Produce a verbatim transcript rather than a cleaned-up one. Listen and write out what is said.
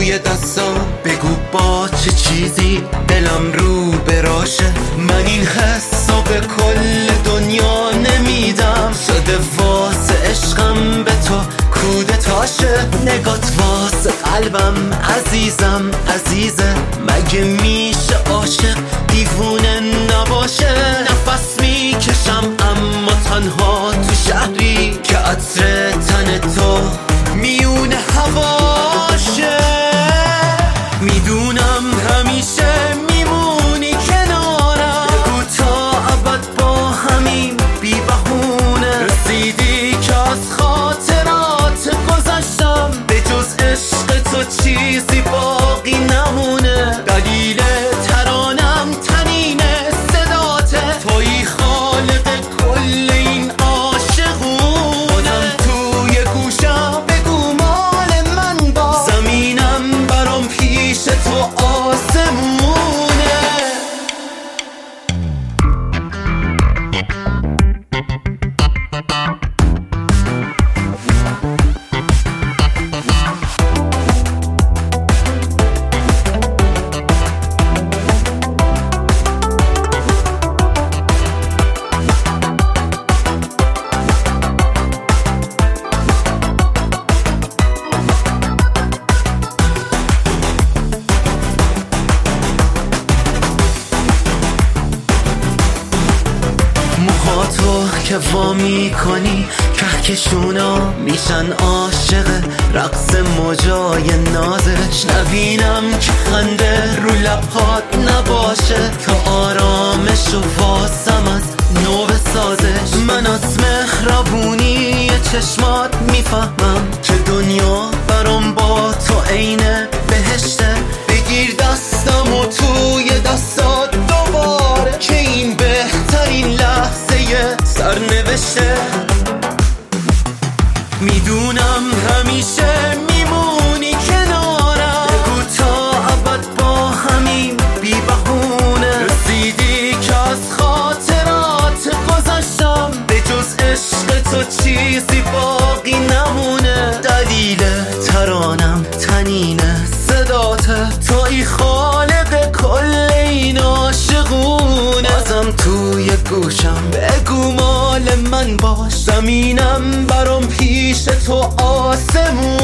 توی دستام، بگو با چه چیزی دلم رو براشه. من این حسو به کل دنیا نمیدم، شده واسه عشقم به تو کودتاشه. نگات واسه قلبم عزیزم عزیزه، مگه میشه عاشق دیوونه نباشه؟ نفس میکشم اما تنها تو شهری که عطر تن تو میونه هواشه. میدونم همیشه میمونی کنارم، بگو تا ابد با همین بی بهونه. رسیدی که از خاطرات گذشتم، به جز عشق تو چیزی باقی نمونه. دلیل ترانم تنین صداته، تویی خالق کل این عاشقونه. بازم توی گوشم بگو مال من با، زمینم برام پیش تو آسمونه. تو که وا میکنی کهکشونا میشن عاشق رقص موجای نازش. نبینم که خنده رو لبهات نباشه، تا آرامش و واسم از نو بسازش. من از مهربونی چشمات میفهمم که دنیا برام با تو عین بهشته. بگیر دستم و توی دستات دوباره، که این بهترین لحظه سرنوشته. میدونم همیشه میمونی کنارم، بگو تا ابد با همین بی بهونه. رسیدی که از خاطرات گذشتم، به جز عشق تو چیزی باقی نمونه. دلیل ترانم تنین صداته، تویی خالق کل این عاشقونه. بازم توی گوشم بگو مال من باش، زمینم برام پیش تو آسمون.